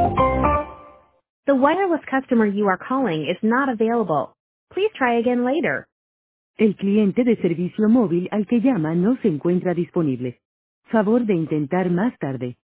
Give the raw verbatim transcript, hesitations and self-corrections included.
The wireless customer you are calling is not available. Please try again later. El cliente de servicio móvil al que llama no se encuentra disponible. Favor de intentar más tarde.